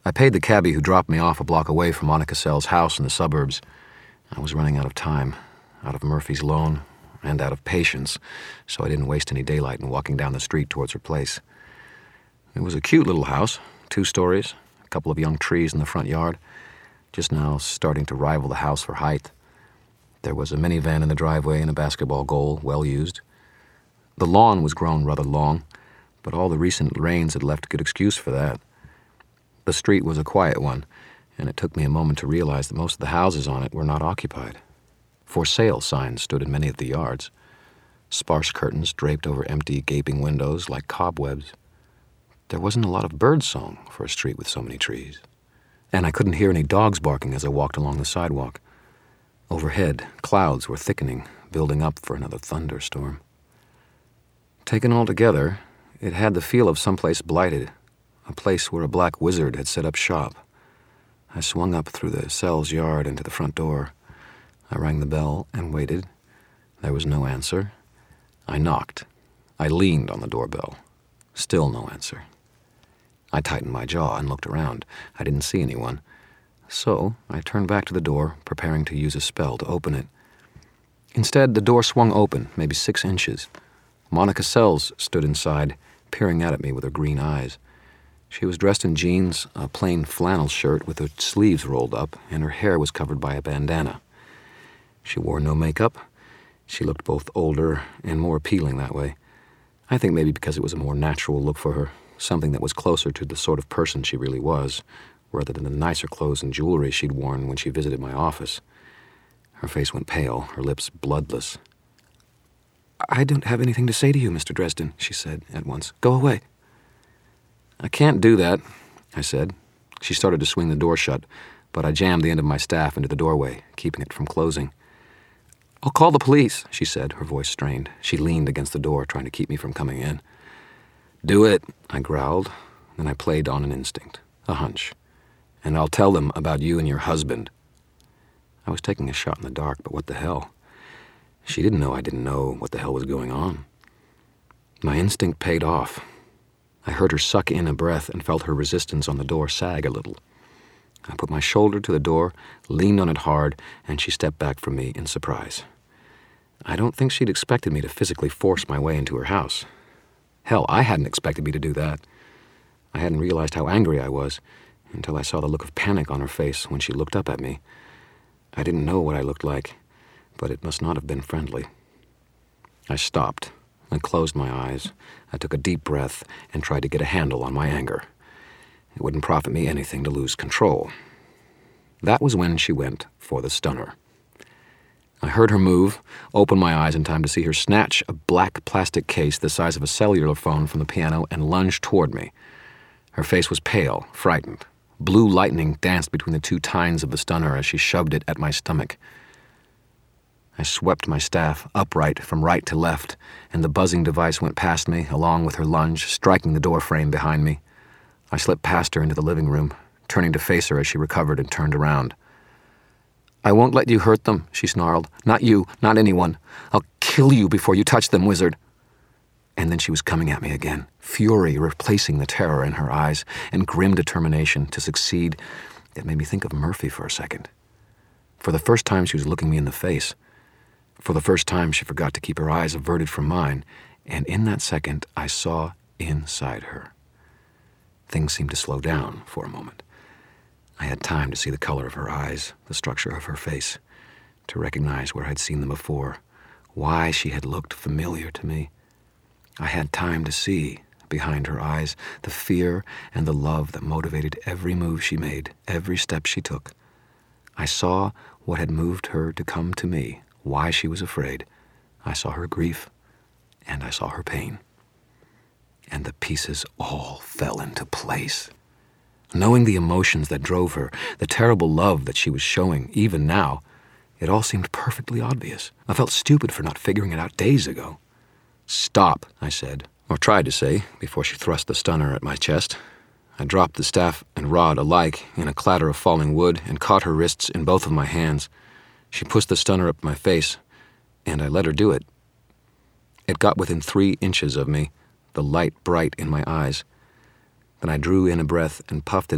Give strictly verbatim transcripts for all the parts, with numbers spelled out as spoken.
I paid the cabbie who dropped me off a block away from Monica Sell's house in the suburbs. I was running out of time, out of Murphy's loan, and out of patience, so I didn't waste any daylight in walking down the street towards her place. It was a cute little house, two stories, a couple of young trees in the front yard, just now starting to rival the house for height. There was a minivan in the driveway and a basketball goal, well used. The lawn was grown rather long, but all the recent rains had left good excuse for that. The street was a quiet one, and it took me a moment to realize that most of the houses on it were not occupied. For sale signs stood in many of the yards. Sparse curtains draped over empty, gaping windows like cobwebs. There wasn't a lot of bird song for a street with so many trees. And I couldn't hear any dogs barking as I walked along the sidewalk. Overhead, clouds were thickening, building up for another thunderstorm. Taken all together, it had the feel of someplace blighted, a place where a black wizard had set up shop. I swung up through the Sell's yard into the front door. I rang the bell and waited. There was no answer. I knocked. I leaned on the doorbell. Still no answer. I tightened my jaw and looked around. I didn't see anyone. So I turned back to the door, preparing to use a spell to open it. Instead, the door swung open, maybe six inches. Monica Sells stood inside, peering out at me with her green eyes. She was dressed in jeans, a plain flannel shirt with her sleeves rolled up, and her hair was covered by a bandana. She wore no makeup. She looked both older and more appealing that way. I think maybe because it was a more natural look for her, something that was closer to the sort of person she really was, rather than the nicer clothes and jewelry she'd worn when she visited my office. Her face went pale, her lips bloodless. "I don't have anything to say to you, Mister Dresden," she said at once. "Go away." "I can't do that," I said. She started to swing the door shut, but I jammed the end of my staff into the doorway, keeping it from closing. "I'll call the police," she said, her voice strained. She leaned against the door, trying to keep me from coming in. "Do it," I growled. Then I played on an instinct, a hunch. "And I'll tell them about you and your husband." I was taking a shot in the dark, but what the hell? She didn't know I didn't know what the hell was going on. My instinct paid off. I heard her suck in a breath and felt her resistance on the door sag a little. I put my shoulder to the door, leaned on it hard, and she stepped back from me in surprise. I don't think she'd expected me to physically force my way into her house. Hell, I hadn't expected me to do that. I hadn't realized how angry I was until I saw the look of panic on her face when she looked up at me. I didn't know what I looked like, but it must not have been friendly. I stopped and closed my eyes. I took a deep breath and tried to get a handle on my anger. It wouldn't profit me anything to lose control. That was when she went for the stunner. I heard her move, open my eyes in time to see her snatch a black plastic case the size of a cellular phone from the piano and lunge toward me. Her face was pale, frightened. Blue lightning danced between the two tines of the stunner as she shoved it at my stomach. I swept my staff upright from right to left, and the buzzing device went past me, along with her lunge, striking the door frame behind me. I slipped past her into the living room, turning to face her as she recovered and turned around. "I won't let you hurt them," she snarled. "Not you, not anyone. I'll kill you before you touch them, wizard." And then she was coming at me again, fury replacing the terror in her eyes, and grim determination to succeed that made me think of Murphy for a second. For the first time, she was looking me in the face. For the first time, she forgot to keep her eyes averted from mine, and in that second, I saw inside her. Things seemed to slow down for a moment. I had time to see the color of her eyes, the structure of her face, to recognize where I'd seen them before, why she had looked familiar to me. I had time to see, behind her eyes, the fear and the love that motivated every move she made, every step she took. I saw what had moved her to come to me, why she was afraid. I saw her grief, and I saw her pain. And the pieces all fell into place. Knowing the emotions that drove her, the terrible love that she was showing, even now, it all seemed perfectly obvious. I felt stupid for not figuring it out days ago. "Stop," I said, or tried to say, before she thrust the stunner at my chest. I dropped the staff and rod alike in a clatter of falling wood and caught her wrists in both of my hands. She pushed the stunner up my face, and I let her do it. It got within three inches of me, the light bright in my eyes. Then I drew in a breath and puffed it out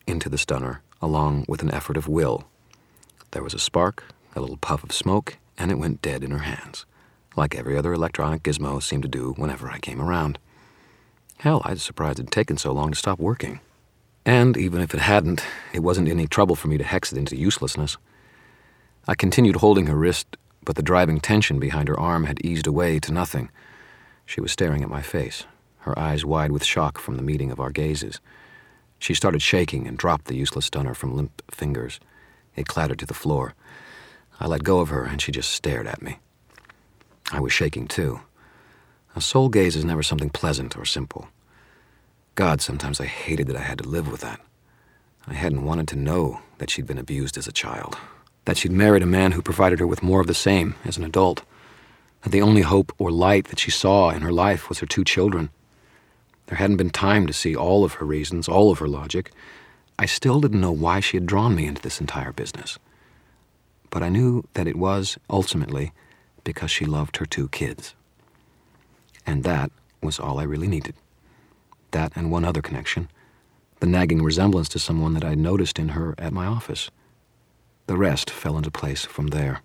into the stunner, along with an effort of will. There was a spark, a little puff of smoke, and it went dead in her hands, like every other electronic gizmo seemed to do whenever I came around. Hell, I was surprised it had taken so long to stop working. And even if it hadn't, it wasn't any trouble for me to hex it into uselessness. I continued holding her wrist, but the driving tension behind her arm had eased away to nothing. She was staring at my face, her eyes wide with shock from the meeting of our gazes. She started shaking and dropped the useless stunner from limp fingers. It clattered to the floor. I let go of her, and she just stared at me. I was shaking, too. A soul gaze is never something pleasant or simple. God, sometimes I hated that I had to live with that. I hadn't wanted to know that she'd been abused as a child, that she'd married a man who provided her with more of the same as an adult, that the only hope or light that she saw in her life was her two children. There hadn't been time to see all of her reasons, all of her logic. I still didn't know why she had drawn me into this entire business. But I knew that it was, ultimately, because she loved her two kids. And that was all I really needed. That and one other connection, the nagging resemblance to someone that I'd noticed in her at my office. The rest fell into place from there.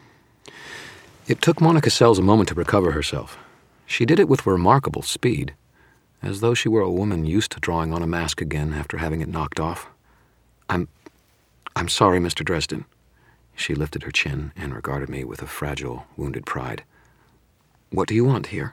It took Monica Sells a moment to recover herself. She did it with remarkable speed, as though she were a woman used to drawing on a mask again after having it knocked off. I'm... I'm sorry, Mister Dresden. She lifted her chin and regarded me with a fragile, wounded pride. What do you want here?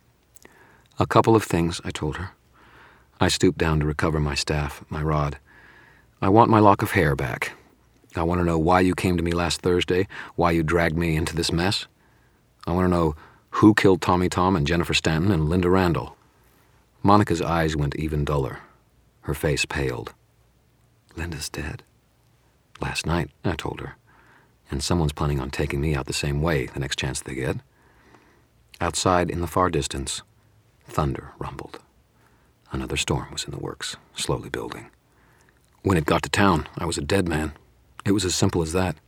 A couple of things, I told her. I stooped down to recover my staff, my rod. I want my lock of hair back. I want to know why you came to me last Thursday, why you dragged me into this mess. I want to know who killed Tommy Tom and Jennifer Stanton and Linda Randall. Monica's eyes went even duller. Her face paled. Linda's dead. Last night, I told her. And someone's planning on taking me out the same way the next chance they get. Outside, in the far distance, thunder rumbled. Another storm was in the works, slowly building. When it got to town, I was a dead man. It was as simple as that.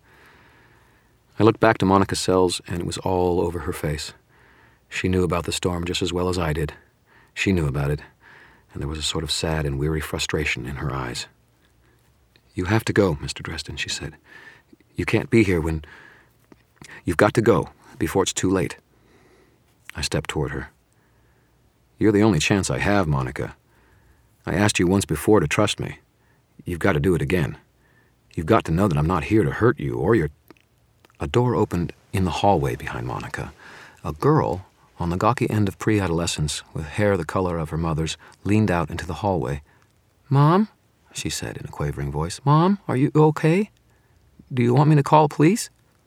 I looked back to Monica Sells, and it was all over her face. She knew about the storm just as well as I did. She knew about it, and there was a sort of sad and weary frustration in her eyes. You have to go, Mister Dresden, she said. You can't be here when... You've got to go, before it's too late. I stepped toward her. You're the only chance I have, Monica. I asked you once before to trust me. You've got to do it again. You've got to know that I'm not here to hurt you or your... A door opened in the hallway behind Monica. A girl, on the gawky end of pre-adolescence, with hair the color of her mother's, leaned out into the hallway. Mom, she said in a quavering voice. Mom, are you okay? Do you want me to call police?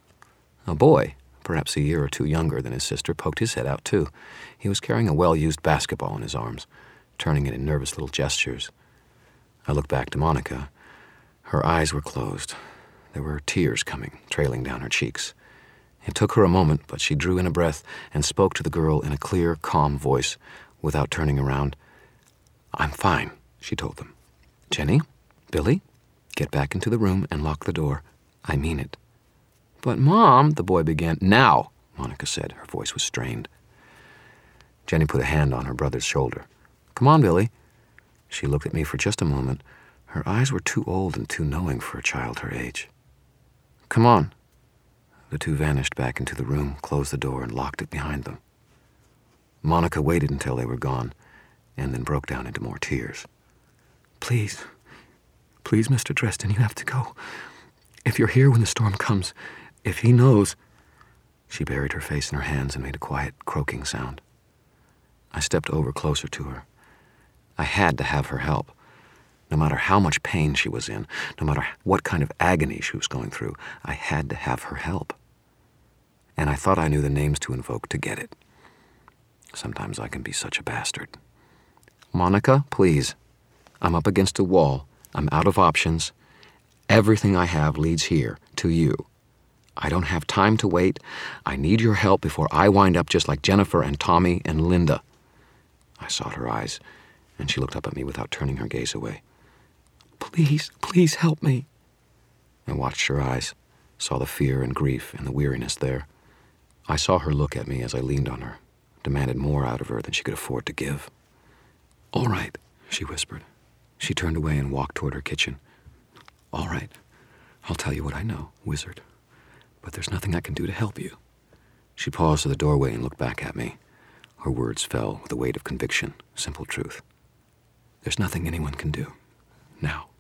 A boy, perhaps a year or two younger than his sister, poked his head out too. He was carrying a well-used basketball in his arms, turning it in nervous little gestures. I looked back to Monica. Her eyes were closed. There were tears coming, trailing down her cheeks. It took her a moment, but she drew in a breath and spoke to the girl in a clear, calm voice, without turning around. I'm fine, she told them. Jenny, Billy, get back into the room and lock the door. I mean it. But, Mom, the boy began. Now, Monica said. Her voice was strained. Jenny put a hand on her brother's shoulder. Come on, Billy. She looked at me for just a moment. Her eyes were too old and too knowing for a child her age. Come on. The two vanished back into the room, closed the door, and locked it behind them. Monica waited until they were gone, and then broke down into more tears. Please, please, Mister Dresden, you have to go. If you're here when the storm comes, if he knows... She buried her face in her hands and made a quiet, croaking sound. I stepped over closer to her. I had to have her help. No matter how much pain she was in, no matter what kind of agony she was going through, I had to have her help. And I thought I knew the names to invoke to get it. Sometimes I can be such a bastard. Monica, please. I'm up against a wall. I'm out of options. Everything I have leads here, to you. I don't have time to wait. I need your help before I wind up just like Jennifer and Tommy and Linda. I sought her eyes, and she looked up at me without turning her gaze away. Please, please help me. I watched her eyes, saw the fear and grief and the weariness there. I saw her look at me as I leaned on her, demanded more out of her than she could afford to give. All right, she whispered. She turned away and walked toward her kitchen. "All right, I'll tell you what I know, wizard. But there's nothing I can do to help you." She paused at the doorway and looked back at me. Her words fell with the weight of conviction, simple truth. "There's nothing anyone can do. Now."